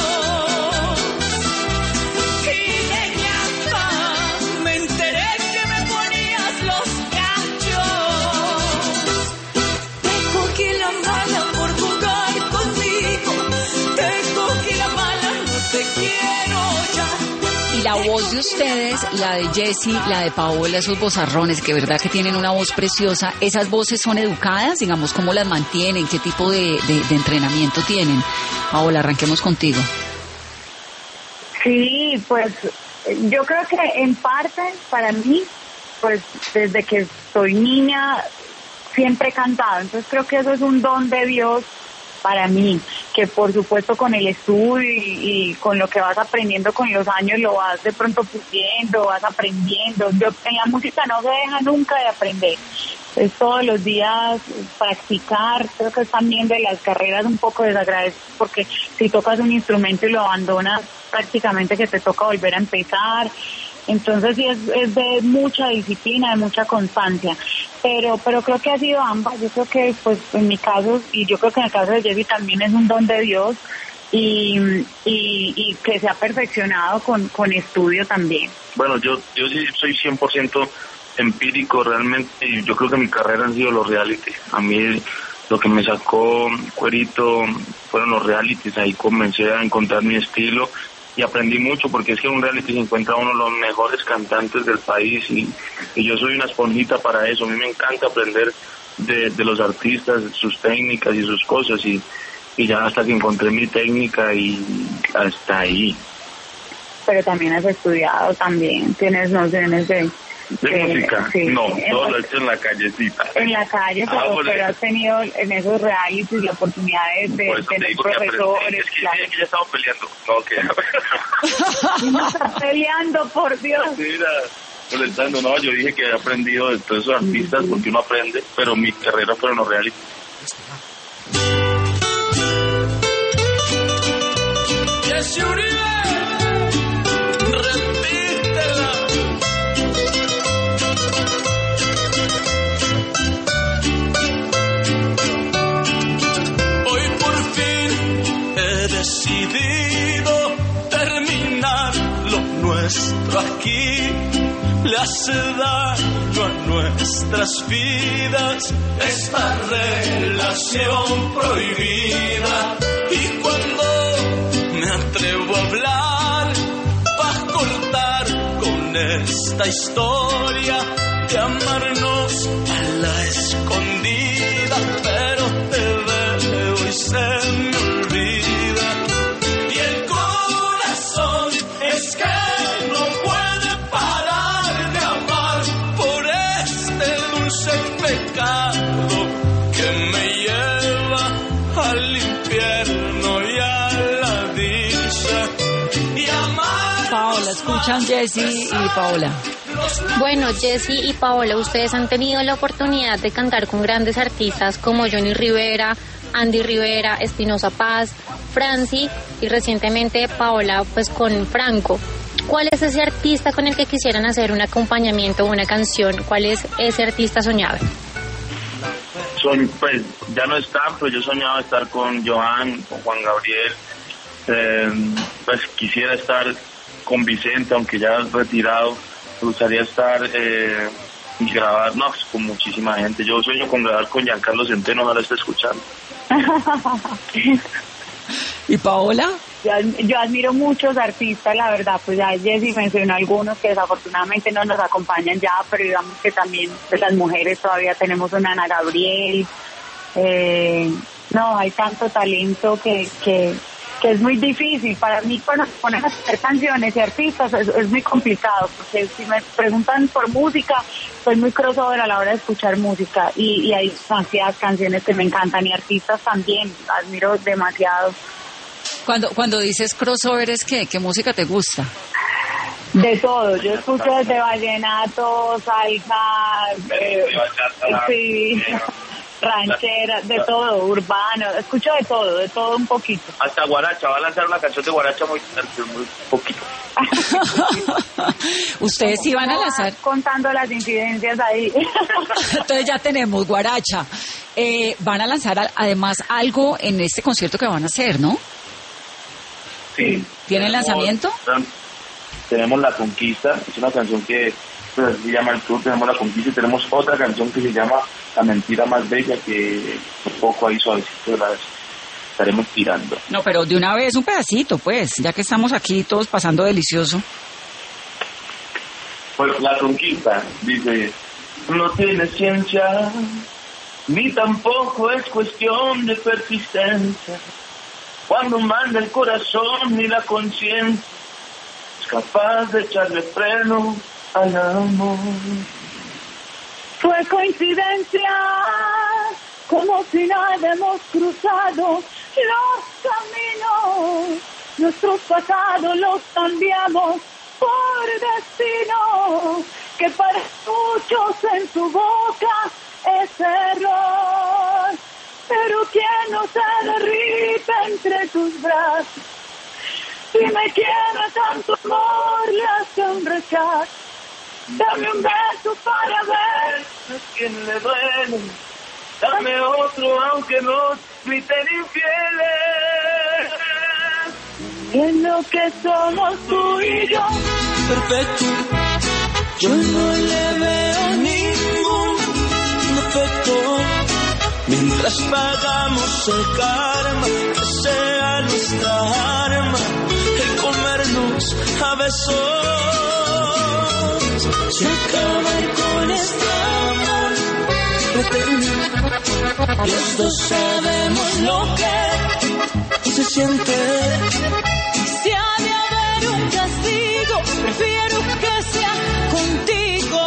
La voz de ustedes, la de Jessie, la de Paola, esos vozarrones, que verdad que tienen una voz preciosa, ¿esas voces son educadas? Digamos, ¿cómo las mantienen? ¿Qué tipo de entrenamiento tienen? Paola, arranquemos contigo. Sí, pues yo creo que en parte, para mí, pues desde que soy niña siempre he cantado, entonces creo que eso es un don de Dios para mí, que por supuesto con el estudio y con lo que vas aprendiendo con los años lo vas de pronto puliendo, vas aprendiendo. En la música no se deja nunca de aprender, es todos los días practicar. Creo que es también de las carreras un poco desagradecido, porque si tocas un instrumento y lo abandonas, prácticamente que te toca volver a empezar. Entonces sí es de mucha disciplina, de mucha constancia, pero creo que ha sido ambas. Yo creo que pues en mi caso, y yo creo que en el caso de Jessie también es un don de Dios, y que se ha perfeccionado con estudio también. Bueno, yo sí soy 100% empírico realmente, y yo creo que mi carrera han sido los realities. A mí lo que me sacó cuerito fueron los realities, ahí comencé a encontrar mi estilo y aprendí mucho, porque es que en un reality se encuentra uno de los mejores cantantes del país, y yo soy una esponjita para eso. A mí me encanta aprender de los artistas, sus técnicas y sus cosas, y ya hasta que encontré mi técnica, y hasta ahí. Pero también has estudiado, también tienes nociones de música. Sí, no, todo lo he hecho en la callecita. En la calle, pero has tenido en esos realities la oportunidad de tener profesores. Es que ya he estado peleando. No estás peleando, por Dios. Mira, molestando, no, yo dije que he aprendido de todos esos artistas, porque uno aprende, pero mi carrera fueron los realities. Decidido terminar lo nuestro aquí, le hace daño a nuestras vidas esta relación prohibida, y cuando me atrevo a hablar para cortar con esta historia de amarnos a la escondida, pero te veo y se me olvida. Es que no puede parar de amar por este dulce pecado que me lleva al infierno y a la dicha y amar. Paola, escuchan Jessie y Paola. Bueno, Jessy y Paola, ustedes han tenido la oportunidad de cantar con grandes artistas como Johnny Rivera, Andy Rivera, Espinoza Paz, Franci y recientemente Paola pues con Franco. ¿Cuál es ese artista con el que quisieran hacer un acompañamiento o una canción? ¿Cuál es ese artista soñado? Pues ya no están, pero yo soñaba estar con Joan, con Juan Gabriel. Pues quisiera estar con Vicente, aunque ya retirado. Me gustaría estar y grabar con muchísima gente. Yo sueño con grabar con Giancarlo Centeno, ojalá esté escuchando. ¿Y Paola? Yo admiro muchos artistas, la verdad, pues ya Jessy mencionó algunos que desafortunadamente no nos acompañan ya, pero digamos que también pues, las mujeres todavía tenemos una Ana Gabriel. No, hay tanto talento que es muy difícil. Para mí, cuando ponen a hacer canciones y artistas, es muy complicado, porque si me preguntan por música, soy muy crossover a la hora de escuchar música, y hay demasiadas canciones que me encantan, y artistas también, admiro demasiado. Cuando dices crossover, ¿es qué? ¿Qué música te gusta? De todo, yo escucho desde vallenato, salsa, sí, ranchera, de todo, urbano, escucho de todo un poquito. Hasta guaracha, va a lanzar una canción de guaracha muy poquito. Ustedes sí van a lanzar. Contando las incidencias ahí. Entonces ya tenemos guaracha. Van a lanzar además algo en este concierto que van a hacer, ¿no? Sí. ¿Tienen lanzamiento? Tenemos La Conquista, es una canción que pues, se llama El Tour, tenemos La Conquista, y tenemos otra canción que se llama La Mentira Más Bella, que un poco ahí suavecito la estaremos tirando. No, pero de una vez un pedacito, pues, ya que estamos aquí todos pasando delicioso. Pues La Conquista dice: no tiene ciencia, ni tampoco es cuestión de persistencia, cuando manda el corazón ni la conciencia es capaz de echarle freno al amor. Fue coincidencia, como si nada hemos cruzado los caminos, nuestros pasados los cambiamos por destino, que para muchos en su boca es error, pero quien no se derrite entre tus brazos, si me quiere tanto amor le hace un rechazo, dame un beso para ver a quien le duele, dame otro aunque nos griten infieles, y en lo que somos tú y yo, perfecto, yo no le veo ningún defecto, mientras pagamos el karma, que sea nuestra arma, el comernos a besos, si acabar con este amor eterno, los dos sabemos lo que se siente. Si ha de haber un castigo, prefiero que sea contigo,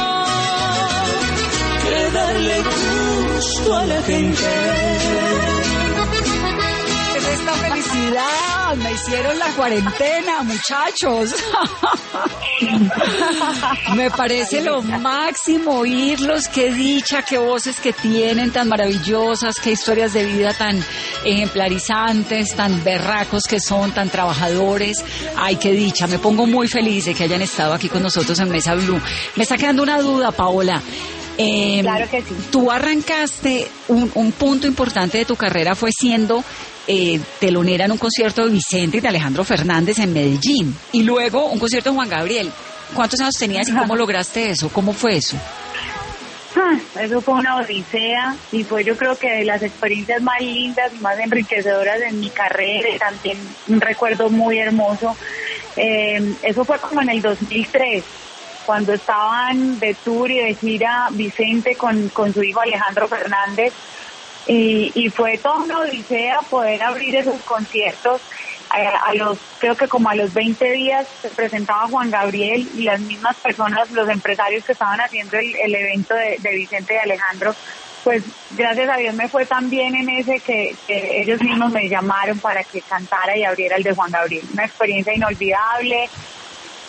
que darle gusto a la gente. Es esta felicidad, me hicieron la cuarentena, muchachos. Me parece lo máximo oírlos, qué dicha, qué voces que tienen tan maravillosas, qué historias de vida tan ejemplarizantes, tan berracos que son, tan trabajadores. Ay, qué dicha, me pongo muy feliz de que hayan estado aquí con nosotros en Mesa Blue. Me está quedando una duda, Paola. Claro que sí. Tú arrancaste, un punto importante de tu carrera fue siendo telonera en un concierto de Vicente y de Alejandro Fernández en Medellín, y luego un concierto de Juan Gabriel. ¿Cuántos años tenías y cómo lograste eso? ¿Cómo fue eso? Eso fue una odisea, y fue, yo creo que de las experiencias más lindas y más enriquecedoras de mi carrera, y también un recuerdo muy hermoso. Eso fue como en el 2003, cuando estaban de tour y de gira Vicente con su hijo Alejandro Fernández, y fue toda una odisea poder abrir esos conciertos. Creo que como a los 20 días se presentaba Juan Gabriel, y las mismas personas, los empresarios que estaban haciendo el evento de Vicente y Alejandro, pues gracias a Dios me fue tan bien en ese que ellos mismos me llamaron para que cantara y abriera el de Juan Gabriel. Una experiencia inolvidable.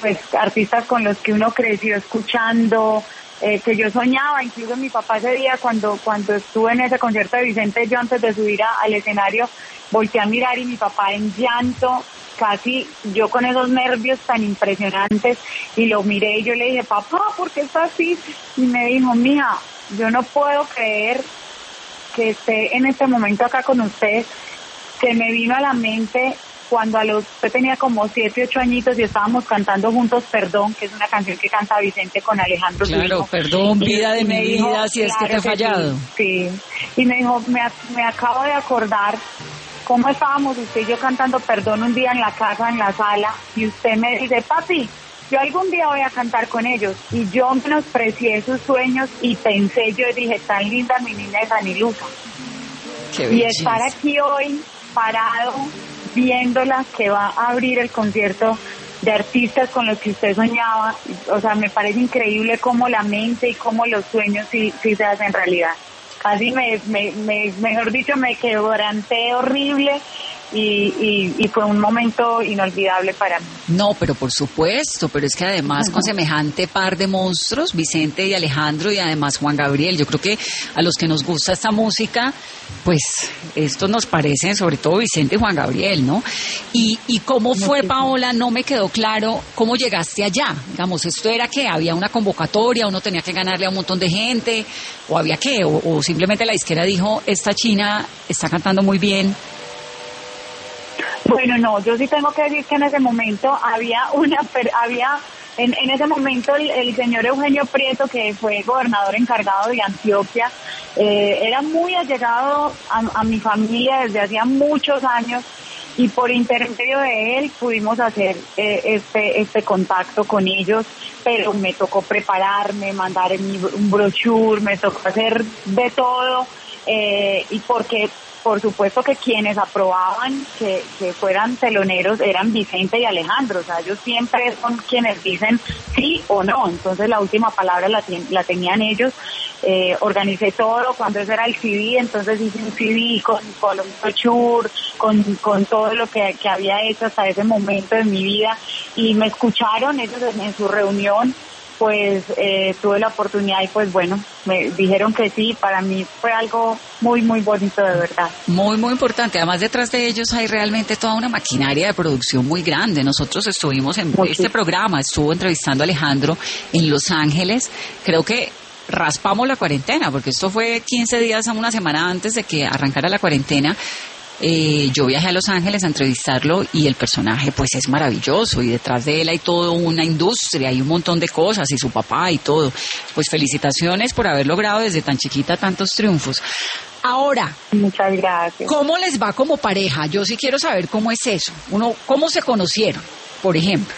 pues artistas con los que uno creció escuchando, que yo soñaba. Incluso mi papá ese día cuando estuve en ese concierto de Vicente, yo antes de subir al escenario volteé a mirar y mi papá en llanto, casi yo con esos nervios tan impresionantes, y lo miré y yo le dije, papá, ¿por qué está así? Y me dijo, mija, yo no puedo creer que esté en este momento acá con usted. Se me vino a la mente cuando usted tenía como 7, 8 añitos y estábamos cantando juntos Perdón, que es una canción que canta Vicente con Alejandro. Claro, perdón, vida de mi vida, si es que te he fallado. Sí, y me dijo, me acabo de acordar cómo estábamos usted y yo cantando Perdón un día en la casa, en la sala, y usted me dice, papi, yo algún día voy a cantar con ellos. Y yo menosprecié sus sueños y pensé, yo dije, tan linda mi niña de San Ilusa. Y estar aquí hoy parado viéndola, que va a abrir el concierto de artistas con los que usted soñaba, o sea, me parece increíble cómo la mente y cómo los sueños sí se hacen realidad. Casi mejor dicho, me quebranté horrible y fue un momento inolvidable para mí. No, pero por supuesto, pero es que además con semejante par de monstruos, Vicente y Alejandro, y además Juan Gabriel, yo creo que a los que nos gusta esta música, pues estos nos parecen, sobre todo Vicente y Juan Gabriel, ¿no? Y cómo fue, Paola, no me quedó claro cómo llegaste allá. Digamos, esto era que había una convocatoria, uno tenía que ganarle a un montón de gente, o había qué, o simplemente la disquera dijo, esta china está cantando muy bien. Bueno, no, yo sí tengo que decir que en ese momento en ese momento el señor Eugenio Prieto, que fue gobernador encargado de Antioquia, era muy allegado a mi familia desde hacía muchos años, y por intermedio de él pudimos hacer este contacto con ellos, pero me tocó prepararme, mandar un brochure, me tocó hacer de todo, y porque por supuesto que quienes aprobaban que fueran teloneros eran Vicente y Alejandro, o sea, ellos siempre son quienes dicen sí o no, entonces la última palabra la tenían ellos. Organicé todo, cuando ese era el CD, entonces hice un CD con un brochure, con todo lo que había hecho hasta ese momento de mi vida, y me escucharon ellos en su reunión. Pues tuve la oportunidad y pues bueno, me dijeron que sí. Para mí fue algo muy, muy bonito, de verdad. Muy, muy importante. Además, detrás de ellos hay realmente toda una maquinaria de producción muy grande. Nosotros estuvimos en este programa, estuvo entrevistando a Alejandro en Los Ángeles. Creo que raspamos la cuarentena, porque esto fue 15 días a una semana antes de que arrancara la cuarentena. Yo viajé a Los Ángeles a entrevistarlo y el personaje pues es maravilloso, y detrás de él hay toda una industria, hay un montón de cosas, y su papá y todo. Pues felicitaciones por haber logrado desde tan chiquita tantos triunfos. Ahora, muchas gracias. ¿Cómo les va como pareja? Yo sí quiero saber cómo es eso. ¿Cómo se conocieron, por ejemplo?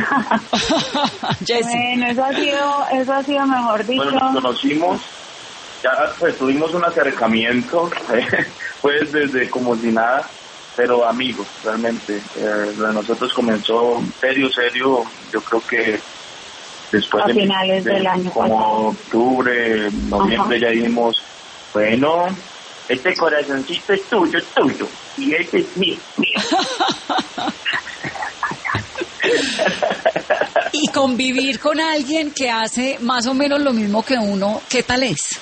Bueno, eso ha sido mejor dicho. Bueno, nos conocimos, ya pues tuvimos un acercamiento, pues desde como si nada, pero amigos, realmente. Lo de nosotros comenzó serio, yo creo que después a finales del año como pasado. Octubre, noviembre. Ajá. Ya dijimos, bueno, este corazoncito es tuyo, y este es mío. Y convivir con alguien que hace más o menos lo mismo que uno, ¿qué tal es?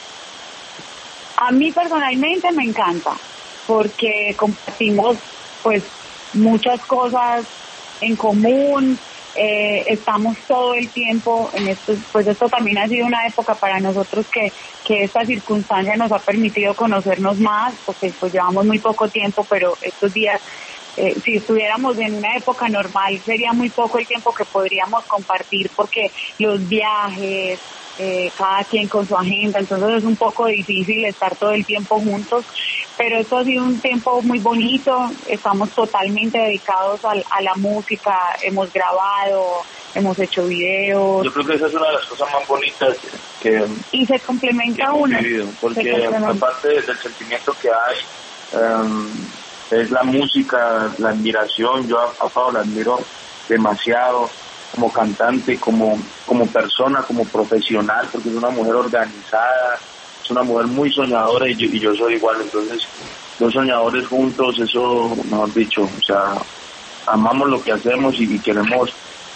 A mí personalmente me encanta, porque compartimos pues muchas cosas en común, estamos todo el tiempo en esto. Pues esto también ha sido una época para nosotros que esta circunstancia nos ha permitido conocernos más, porque pues llevamos muy poco tiempo, pero estos días, si estuviéramos en una época normal, sería muy poco el tiempo que podríamos compartir, porque los viajes, cada quien con su agenda, entonces es un poco difícil estar todo el tiempo juntos, pero esto ha sido un tiempo muy bonito. Estamos totalmente dedicados a la música, hemos grabado, hemos hecho videos. Yo creo que esa es una de las cosas más bonitas y se complementa uno vivido, porque aparte del sentimiento que hay, es la música, la admiración. Yo a Pau la admiro demasiado como cantante, como persona, como profesional, porque es una mujer organizada, es una mujer muy soñadora, y yo soy igual. Entonces, los soñadores juntos, eso, mejor dicho, o sea, amamos lo que hacemos y queremos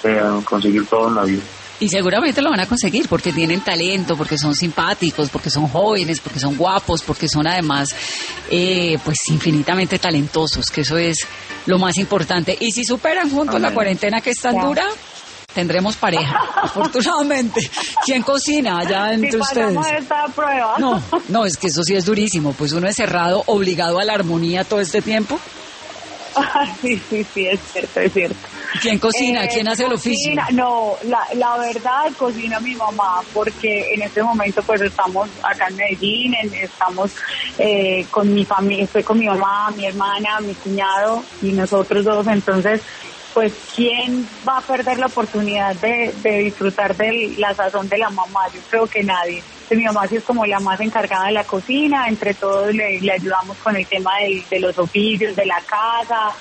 conseguir todo en la vida. Y seguramente lo van a conseguir porque tienen talento, porque son simpáticos, porque son jóvenes, porque son guapos, porque son además pues infinitamente talentosos, que eso es lo más importante. Y si superan juntos la cuarentena que es tan dura, tendremos pareja, afortunadamente. ¿Quién cocina allá entre ustedes? Esta prueba. No, es que eso sí es durísimo, pues uno es cerrado, obligado a la armonía todo este tiempo. Sí, es cierto. ¿Quién cocina? ¿Quién hace el oficio? No, la verdad cocina mi mamá, porque en este momento pues estamos acá en Medellín, estamos con mi familia, estoy con mi mamá, mi hermana, mi cuñado y nosotros dos, entonces pues ¿quién va a perder la oportunidad de disfrutar de la sazón de la mamá? Yo creo que nadie. Mi mamá sí es como la más encargada de la cocina, entre todos le ayudamos con el tema de los oficios, de la casa,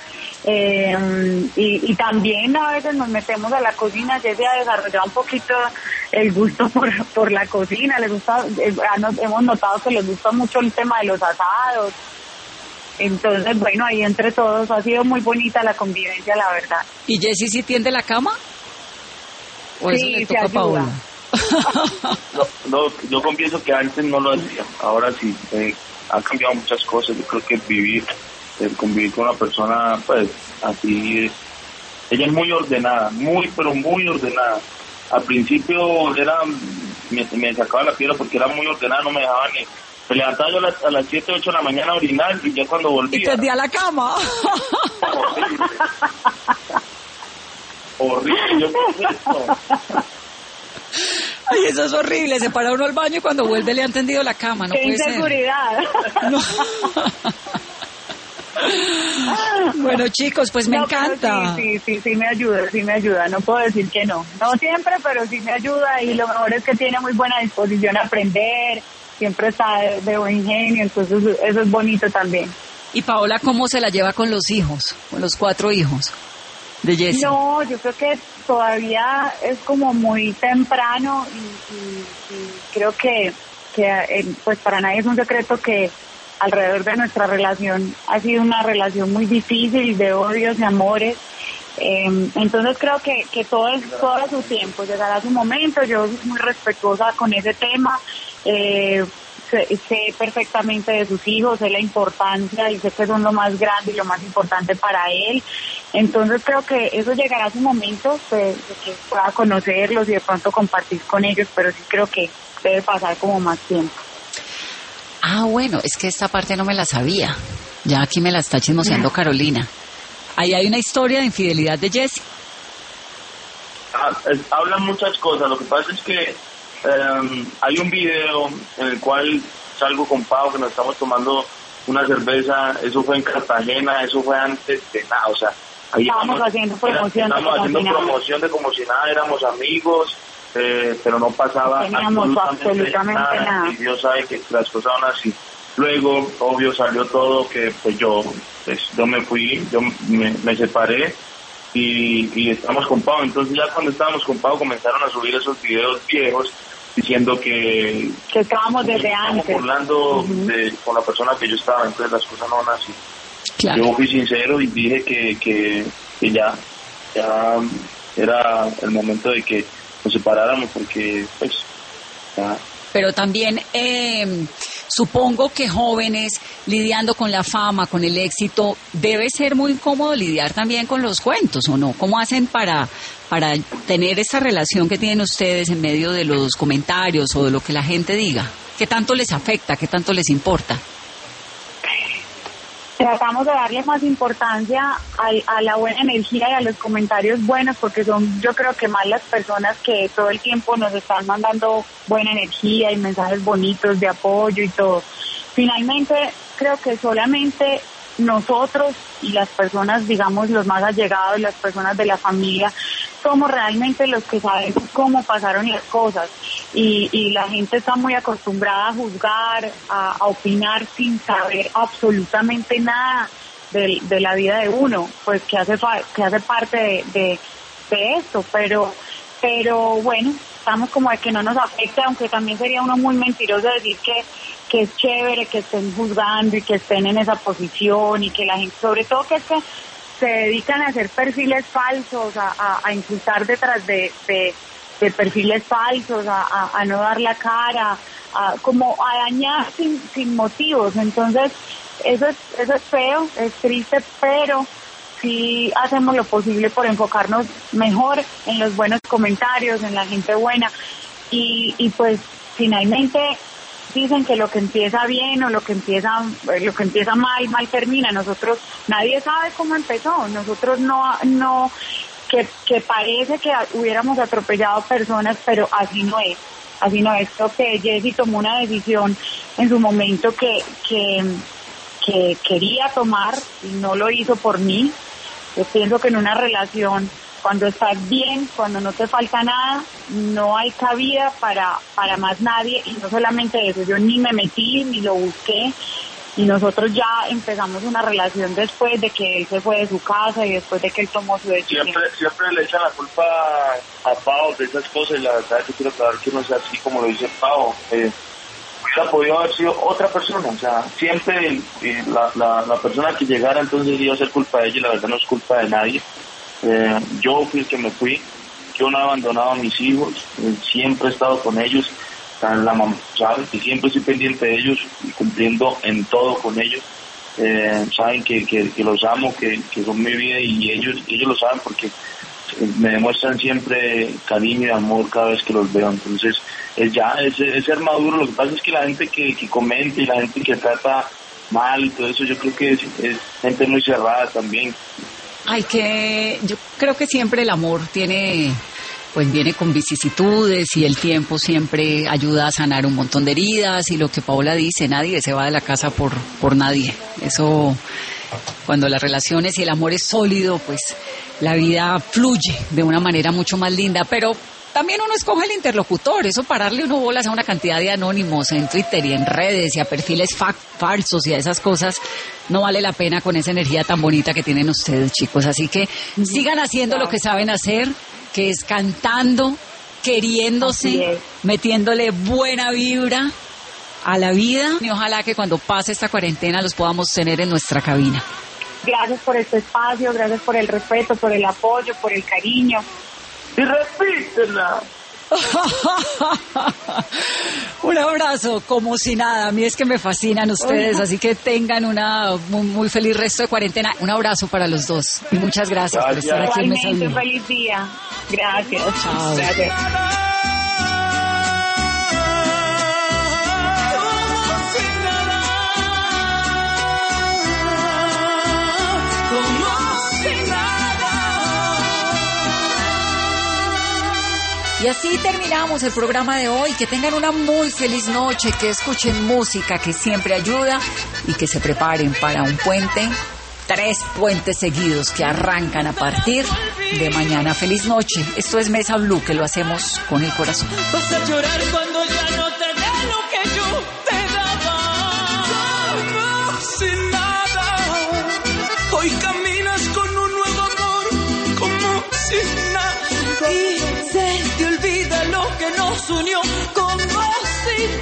y también a veces nos metemos a la cocina. Jessy ha desarrollado un poquito el gusto por la cocina, le gusta, hemos notado que les gusta mucho el tema de los asados. Entonces, bueno, ahí entre todos ha sido muy bonita la convivencia, la verdad. ¿Y Jessy sí tiende la cama? ¿O eso le toca a Paola? No, yo confieso que antes no lo hacía, ahora sí, ha cambiado muchas cosas. Yo creo que convivir con una persona, pues, así, ella es muy ordenada, pero muy ordenada. Al principio me sacaba la piedra porque era muy ordenada, no me dejaba ni... Me levantaba yo a las 7, 8 de la mañana a orinar y ya cuando volvía... Y tendía la cama. Horrible, yo qué es esto. Ay, eso es horrible, se para uno al baño y cuando vuelve le han tendido la cama, no ¡qué puede inseguridad! Ser. No. Bueno, chicos, pues me encanta. Sí me ayuda, no puedo decir que no. No siempre, pero sí me ayuda y lo mejor es que tiene muy buena disposición a aprender, siempre está de buen genio, entonces eso es bonito también. ¿Y Paola cómo se la lleva con los hijos, con los 4 hijos de Jessy? No, yo creo que todavía es como muy temprano y creo que pues para nadie es un secreto que alrededor de nuestra relación ha sido una relación muy difícil de odios y amores. Entonces creo que todo a su tiempo, llegará su momento. Yo soy muy respetuosa con ese tema, sé perfectamente de sus hijos, sé la importancia y sé que son lo más grande y lo más importante para él. Entonces creo que eso llegará a su momento, de que pueda conocerlos y de pronto compartir con ellos, pero sí creo que debe pasar como más tiempo. Ah, bueno, es que esta parte no me la sabía. Ya aquí me la está chismoseando Carolina. Ahí hay una historia de infidelidad de Jessy. Hablan muchas cosas. Lo que pasa es que hay un video en el cual salgo con Pau, que nos estamos tomando una cerveza. Eso fue en Cartagena, eso fue antes de nada. O sea, ahí estábamos haciendo promoción de como si nada, éramos amigos. Pero no pasaba absolutamente nada. Y Dios sabe que las cosas van así. Luego, obvio, salió todo que pues yo me fui, yo me separé y estamos con Pau. Entonces ya cuando estábamos con Pau comenzaron a subir esos videos viejos diciendo que estábamos desde antes, burlando con la persona que yo estaba. Entonces las cosas no van así. Claro. Yo fui sincero y dije que ya era el momento de que nos separáramos porque pues ya. Pero también supongo que jóvenes lidiando con la fama, con el éxito, debe ser muy incómodo lidiar también con los cuentos, ¿o no? ¿Cómo hacen para tener esa relación que tienen ustedes en medio de los comentarios o de lo que la gente diga? ¿Qué tanto les afecta? ¿Qué tanto les importa? Tratamos de darle más importancia a la buena energía y a los comentarios buenos, porque son, yo creo que más las personas que todo el tiempo nos están mandando buena energía y mensajes bonitos de apoyo y todo. Finalmente, creo que solamente nosotros y las personas, digamos, los más allegados, las personas de la familia, somos realmente los que sabemos cómo pasaron las cosas y la gente está muy acostumbrada a juzgar, a opinar sin saber absolutamente nada de la vida de uno, pues que hace parte de esto, pero bueno, estamos como de que no nos afecta, aunque también sería uno muy mentiroso decir que es chévere que estén juzgando y que estén en esa posición y que la gente, sobre todo que es que se dedican a hacer perfiles falsos, a insultar detrás de perfiles falsos, a no dar la cara, como a dañar sin motivos. Entonces, eso es feo, es triste, pero sí hacemos lo posible por enfocarnos mejor en los buenos comentarios, en la gente buena, y pues finalmente dicen que lo que empieza bien o lo que empieza mal termina. Nosotros, nadie sabe cómo empezó. Nosotros no que parece que hubiéramos atropellado personas, pero así no es. Creo que Jessy tomó una decisión en su momento que quería tomar y no lo hizo por mí. Yo pienso que en una relación, cuando estás bien, cuando no te falta nada, no hay cabida para más nadie, y no solamente eso, yo ni me metí ni lo busqué, y nosotros ya empezamos una relación después de que él se fue de su casa y después de que él tomó su decisión. Siempre le echan la culpa a Pau de esas cosas, y la verdad yo quiero aclarar que no es así como lo dice Pau. Hubiera podido haber sido otra persona, o sea, siempre la persona que llegara entonces iba a ser culpa de ella, y la verdad no es culpa de nadie. Yo fui el que me fui, yo no he abandonado a mis hijos, siempre he estado con ellos, la mamá sabe que siempre estoy pendiente de ellos y cumpliendo en todo con ellos. Saben que los amo, que son mi vida, y ellos lo saben porque me demuestran siempre cariño y amor cada vez que los veo. Entonces es ser maduro. Lo que pasa es que la gente que comenta y la gente que trata mal y todo eso, yo creo que es gente muy cerrada también. Yo creo que siempre el amor viene con vicisitudes, y el tiempo siempre ayuda a sanar un montón de heridas, y lo que Paola dice, nadie se va de la casa por nadie. Eso, cuando las relaciones y el amor es sólido, pues la vida fluye de una manera mucho más linda, pero también uno escoge el interlocutor. Eso, pararle uno bolas a una cantidad de anónimos en Twitter y en redes y a perfiles falsos y a esas cosas, no vale la pena con esa energía tan bonita que tienen ustedes, chicos. Así que sigan haciendo lo que saben hacer, que es cantando, queriéndose, metiéndole buena vibra a la vida, y ojalá que cuando pase esta cuarentena los podamos tener en nuestra cabina. Gracias por este espacio, gracias por el respeto, por el apoyo, por el cariño. Y repítela. Un abrazo, como si nada. A mí es que me fascinan ustedes, así que tengan una muy feliz resto de cuarentena. Un abrazo para los dos y muchas gracias por estar aquí en Mesa Blue. Un feliz día. Gracias. Chao. Gracias. Y así terminamos el programa de hoy. Que tengan una muy feliz noche, que escuchen música que siempre ayuda, y que se preparen para un puente, 3 puentes seguidos que arrancan a partir de mañana. Feliz noche. Esto es Mesa Blue, que lo hacemos con el corazón. Vas a llorar cuando ya no